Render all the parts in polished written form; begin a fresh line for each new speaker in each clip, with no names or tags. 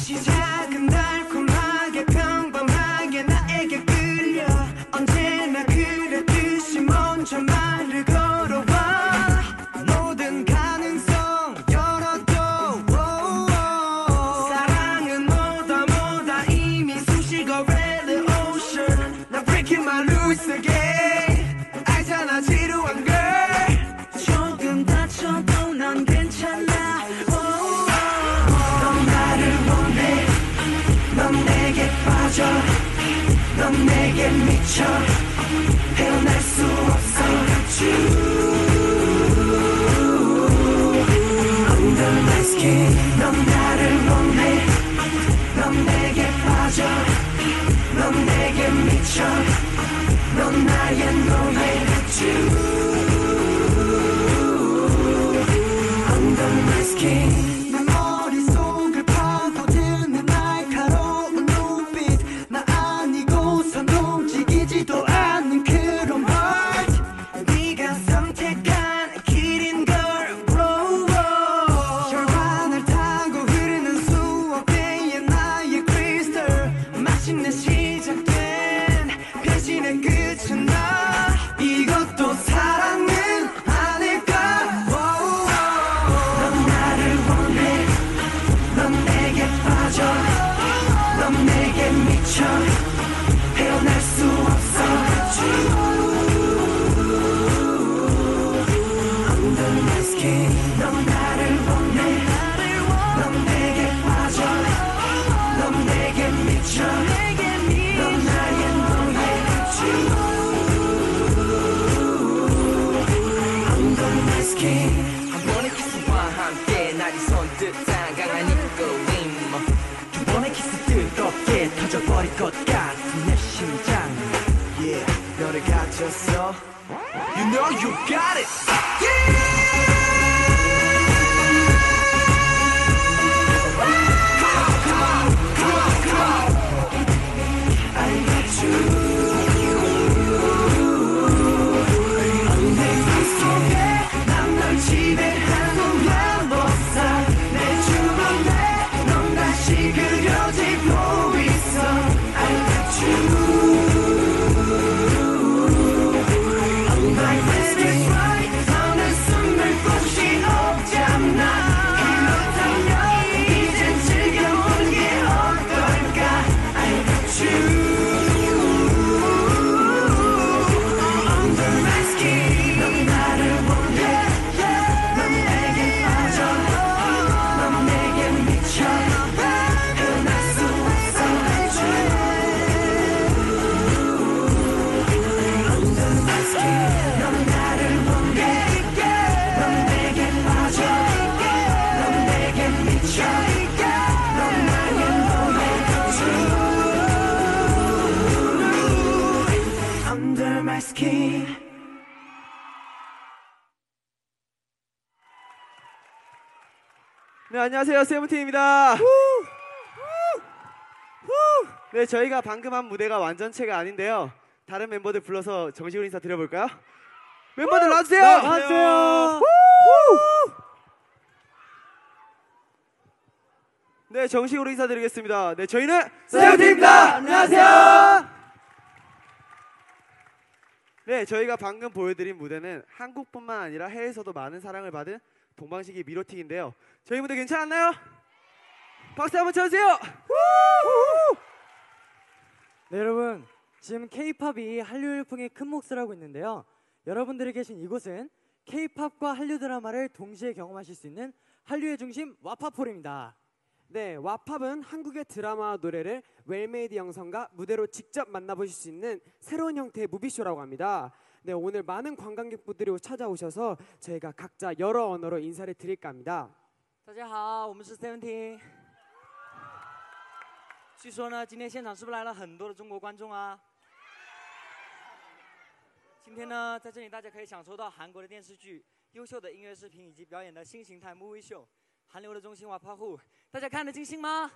시작은 달콤하게 평범하게 나에게 끌려 언제나 그랬듯이 먼저 말을 걸어와 모든 가능성 열어둬 사랑은 뭐다 이미 쑤시고 red ocean 나 breaking my rules again 알잖아 지루한 걸 조금 다쳐도 난 괜찮아 넌 나를 원해 넌 내게 빠져 넌 내게 미쳐 헤어날 수 없어 Under my skin 넌 나를 원해 넌 내게 빠져 넌 내게 미쳐 넌 나의 노예 Under my skin 내 머릿속을 파고드는 날카로운 눈빛 나 아니고선 움직이지도 않는 그런 heart 네가 선택한 길인걸 혈관을 타고 흐르는 수억 개의 나의 crystal 마침내 시작된 변신의 끝은 나 이것도 사랑은 아닐까 넌 나를 원해 넌 내게 빠져 넌 내게 미쳐 헤어날 수 없어 Under my skin 넌 나를 원해 넌 내게 빠져 넌 내게 미쳐 넌 나의 노예 Under my skin 한 번의 키스와 함께 날이 손뜻한 강한 이끌림 두 번의 키스 뜨겁게 터져버릴 것 같은 내 심장 Yeah 너를 가졌어 You know you got it Yeah Come on I got you 지배하는 멜로사 내 주변에 넌 다시 그려지고 있어 I got you My baby's right 너는 숨을 곳이 없잖아 그렇다면 이젠 즐겨보는 게 어떨까 I got you Under my skin 넌 나를 원해 Under my skin
네, 안녕하세요. 세븐틴입니다. 네, 저희가 방금 한 무대가 완전체가 아닌데요. 다른 멤버들 불러서 정식으로 인사 드려볼까요? 멤버들 나와주세요.
나와주세요.
네, 정식으로 인사드리겠습니다. 네, 저희는
세븐틴입니다. 안녕하세요.
네, 저희가 방금 보여드린 무대는 한국뿐만 아니라 해외에서도 많은 사랑을 받은 동방신기 미로틱인데요. 저희 무대 괜찮았나요? 박수 한번 쳐주세요.
네, 여러분 지금 K-팝이 한류 열풍의 큰 몫을 하고 있는데요. 여러분들이 계신 이곳은 K-팝과 한류 드라마를 동시에 경험하실 수 있는 한류의 중심 와파폴입니다.
네, 와팝은 한국의 드라마와 노래를 웰메이드 영상과 무대로 직접 만나보실 수 있는 새로운 형태의 무비쇼라고 합니다. 네, 오늘 많은 관광객분들이 찾아오셔서 저희가 각자 여러 언어로 인사를 드릴까 합니다.
大家好，我们是 Seventeen。据说呢，今天现场是不是来了很多的中国观众啊？今天呢，在这里大家可以享受到韩国的电视剧、优秀的音乐视频以及表演的新形态 movie show， 韩流的中心瓦帕户，大家看得尽兴吗？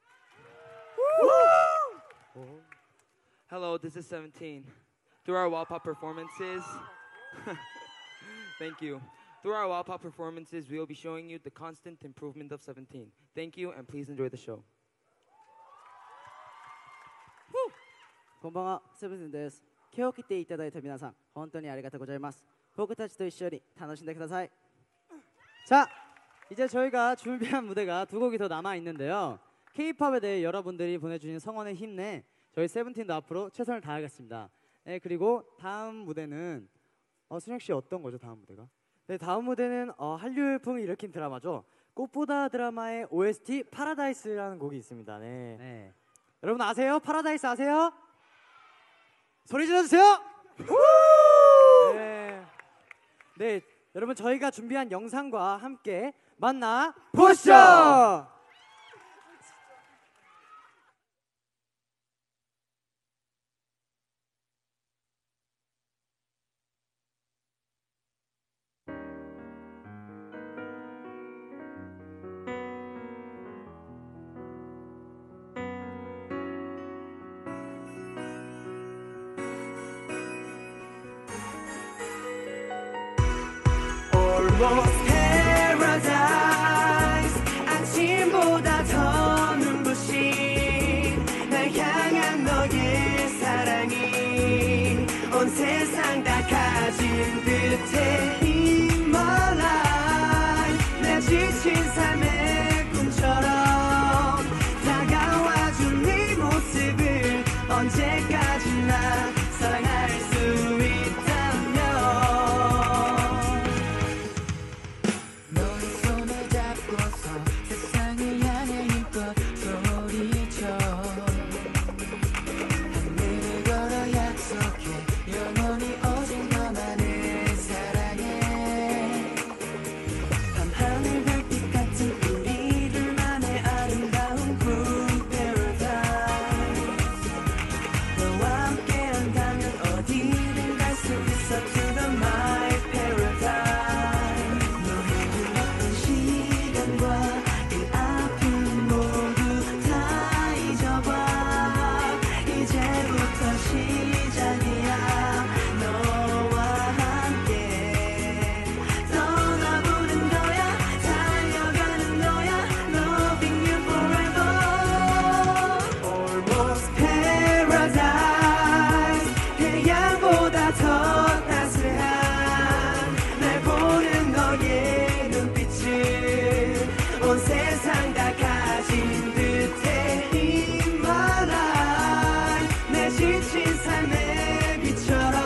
Hello, this is 17. Through our wall pop performances, thank you. Through our wall pop performances, we will be showing you the constant improvement of 17. Thank you, and please enjoy the show.
こんばんは、セブンです。今日来ていただいた皆さん、本当にありがとうございます。僕たちと一緒に楽しんでください。
자, 이제 저희가 준비한 무대가 두 곡이 더 남아 있는데요. K-팝에 대해 여러분들이 보내주신 성원에 힘내 저희 세븐틴도 앞으로 최선을 다하겠습니다. 네, 그리고 다음 무대는 순혁 씨 어떤 거죠? 다음 무대가? 네, 다음 무대는 한류열풍을 일으킨 드라마죠. 꽃보다 드라마의 OST 파라다이스라는 곡이 있습니다. 네.
네.
여러분 아세요? 파라다이스 아세요? 소리 질러주세요. 네. 네, 여러분 저희가 준비한 영상과 함께 만나 보시죠.
Almost paradise 아침보다 더 눈부신 날 향한 너의 사랑이 온 세상 다 가진 듯해 In my life 내 지친 삶의 꿈처럼 다가와준 네 모습을 언제까지나 사랑할 수 있다면 너의 손을 잡고서 세상을 향해 힘껏 소리쳐 하늘을 걸어 약속해 영원히 오직 너만을 사랑해 밤하늘 별빛 같은 우리들만의 아름다운 good paradise 너와 함께 한다면 어디든 갈 수 있어 to the my paradise 너의 흘렀던 시간과 이 아픔 모두 다 잊어봐 이제부터 시작이야 너와 함께 떠나보는 거야 달려가는 거야 Loving you forever Almost paradise 태양보다 더 따스한 날 보는 너의 눈빛은 온 세상 다 가진 듯해 In my life 내 지친 삶의 빛처럼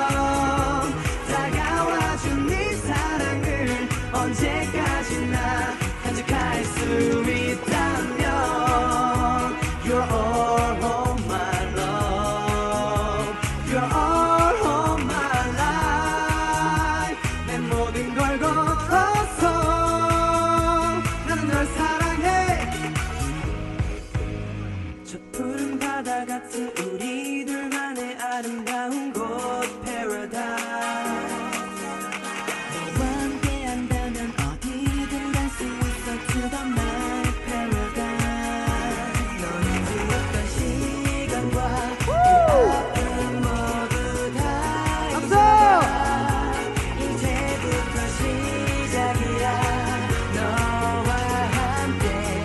다가와준 네 사랑을 언제까지나 간직할 수 있다면 You're all of my love You're all of my life 내 모든 걸 걸어서 나는 널 사랑해 저 푸른 바다 같은 우리 둘만의 아름다운 곳 paradise 너와 함께 한다면 어디든 갈 수 있어 to the night paradise 너는 주었던 시간과 그 아픔 모두 다 잊어봐 이제부터 시작이야 너와 함께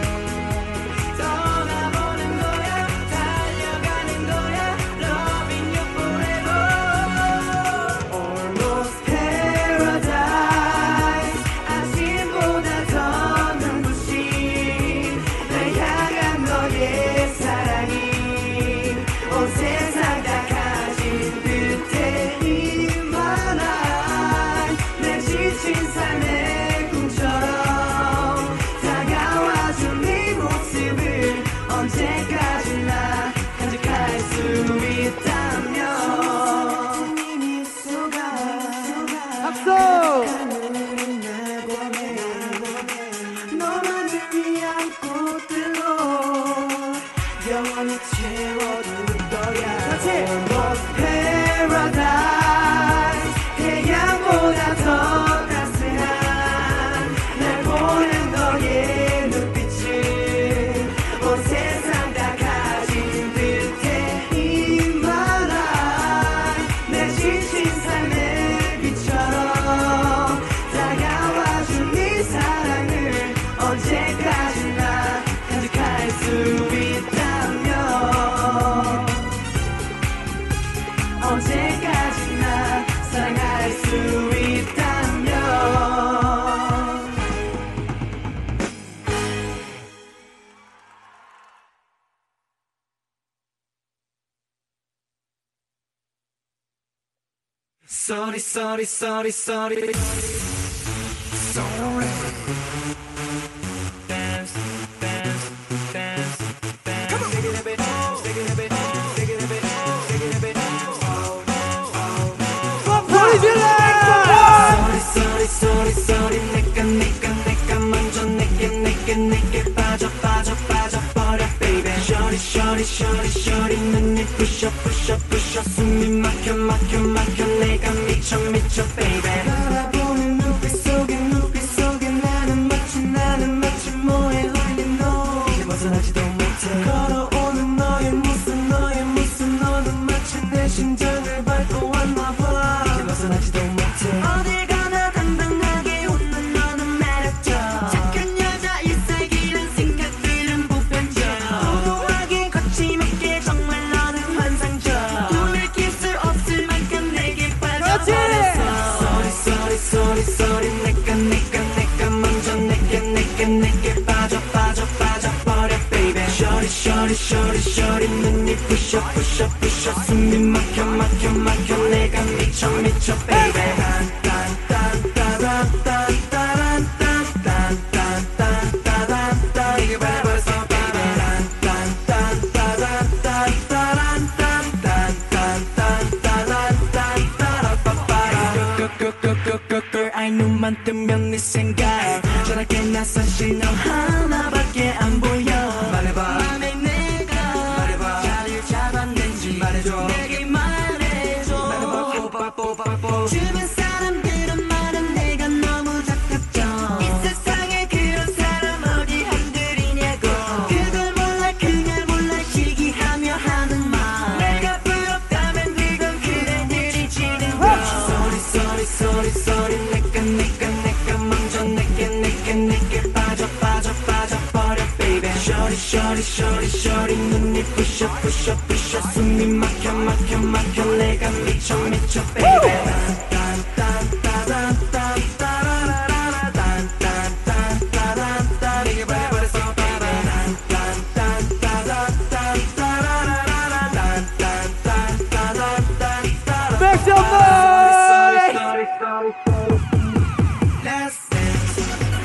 떠나보는 거야 달려가는 거야 Loving you forever Almost paradise 아침보다 더 눈부신 날 향한 너의 사랑이 온 세상 다 가진 듯해 In my life 내 지친 삶의 꿈처럼 다가와준 네 모습을 언제까지나 간직할 수 있다면 이미 속아
박수!
너만을 위한 꽃들로 영원히 채워둘 거야 Almost paradise 태양보다 더 따스한 날 보는 너의 눈빛은 온 세상 다 가진 듯해 In my life 내 지친 삶의 빛처럼 다가와준 네 사랑을 언제까지나 간직할 수 있다면 Sorry, sorry, sorry, sorry. Sorry. Dance, dance, dance, dance. Come on. Take it a bit, take it a bit, take it a bit, take it a bit. Sorry, sorry, sorry. 내가 먼저 내게 빠져 버려, baby. Shorty, shorty, shorty, shorty. 눈이 부셔 숨이 막혀 내가 미쳐, baby. 바라보는 눈빛 속에 나는 마치 뭐에 홀린 너. 이제 벗어나지도 못해. 걸어오는 너의 모습 너는 마치 내 심장을 밟고 왔나봐. 이제 벗어나지도 못해. 어딜 가나 당당하게 웃는 너는 매력져. 착한 여자 일색이란 생각들은 보편적. 도도하게 거침없게 정말 너는 환상적. 눈을 낄 수 없을 만큼 내게 빠져버렸어. Sorry, sorry. 내가 먼저 내게 빠져 버려, baby. Shorty, shorty. 눈이 부셔 숨이 막혀 내가 미쳐, baby. 이게 바라버렸어, baby. 아이 눈만 뜨면 네 생각. 전화게 나선 신호 하나밖에 안 보여. 말해봐. 맘에 내가 말해봐. 자리를 잡았는지 말해줘. 내게 말해줘. 말해봐. 뽑아. 주변 사람들은 말은 내가 너무 착각져. 이 세상에 그런 사람 어디 한둘이냐고. 그걸 몰라 시기하며 하는 말. 내가 부럽다면 그건 그대들이 지는 거. Sorry. 내가 먼저 내게 빠져 버려, baby. Shorty. 눈이 부셔 숨이 막혀 내가 미쳐, baby. 이게 바라버렸어,
Make some noise!
Let's dance.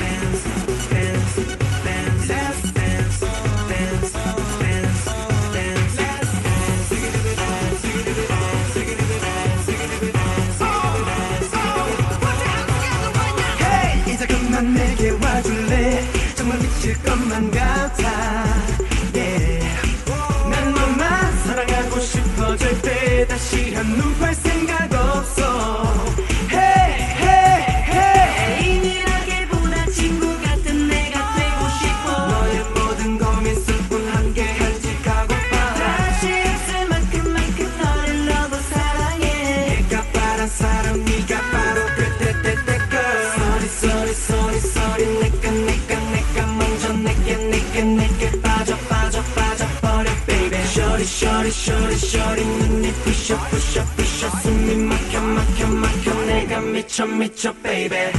Let's dance. Hey, 이제 그만 내게 와줄래? 정말 미칠 것만 같아. Yeah. 난 너만 사랑하고 싶어. 절대 다시 한눈 팔 생각 없어. 내가 먼저 내게 빠져 버려, baby. Shorty. 눈이 부셔 숨이 막혀 내가 미쳐, baby.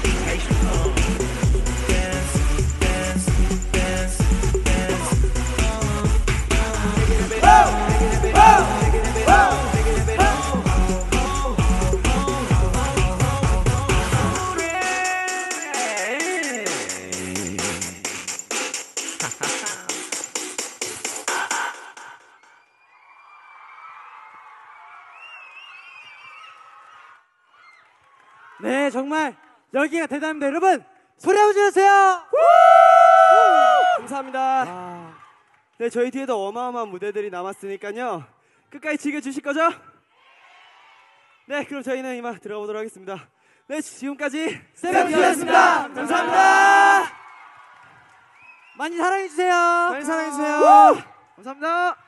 네, 정말 열기가 대단합니다. 여러분, 소리 한번 질러주세요.
감사합니다. 네, 저희 뒤에도 어마어마한 무대들이 남았으니까요. 끝까지 즐겨주실 거죠? 네, 그럼 저희는 이만 들어가 보도록 하겠습니다. 네, 지금까지 세븐틴이었습니다. 감사합니다.
많이 사랑해주세요.
많이 사랑해주세요. 감사합니다.